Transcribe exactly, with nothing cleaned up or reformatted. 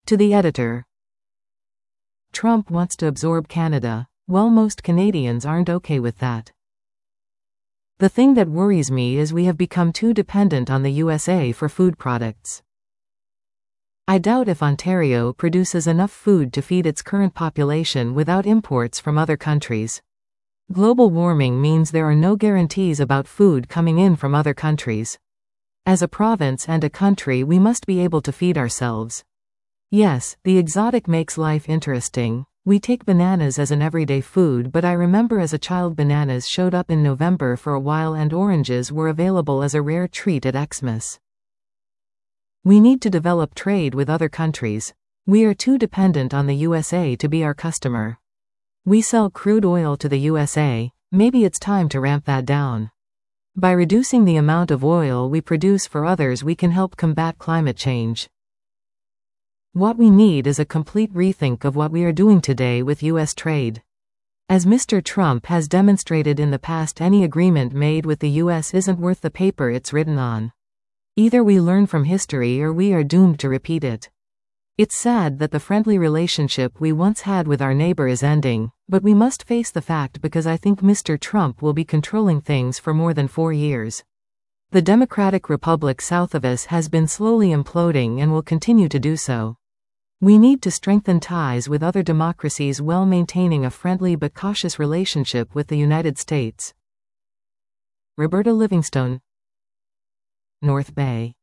To the editor. Trump wants to absorb Canada. Well, most Canadians aren't okay with that. The thing that worries me is we have become too dependent on the U S A for food products. I doubt if Ontario produces enough food to feed its current population without imports from other countries. Global warming means there are no guarantees about food coming in from other countries. As a province and a country, we must be able to feed ourselves. Yes, the exotic makes life interesting. We take bananas as an everyday food, but I remember as a child bananas showed up in November for a while and oranges were available as a rare treat at Xmas. We need to develop trade with other countries. We are too dependent on the U S A to be our customer. We sell crude oil to the U S A, maybe it's time to ramp that down. By reducing the amount of oil we produce for others, we can help combat climate change. What we need is a complete rethink of what we are doing today with U S trade. As Mister Trump has demonstrated in the past, any agreement made with the U S isn't worth the paper it's written on. Either we learn from history or we are doomed to repeat it. It's sad that the friendly relationship we once had with our neighbor is ending, but we must face the fact because I think Mister Trump will be controlling things for more than four years. The Democratic Republic south of us has been slowly imploding and will continue to do so. We need to strengthen ties with other democracies while maintaining a friendly but cautious relationship with the United States. Roberta Livingstone, North Bay.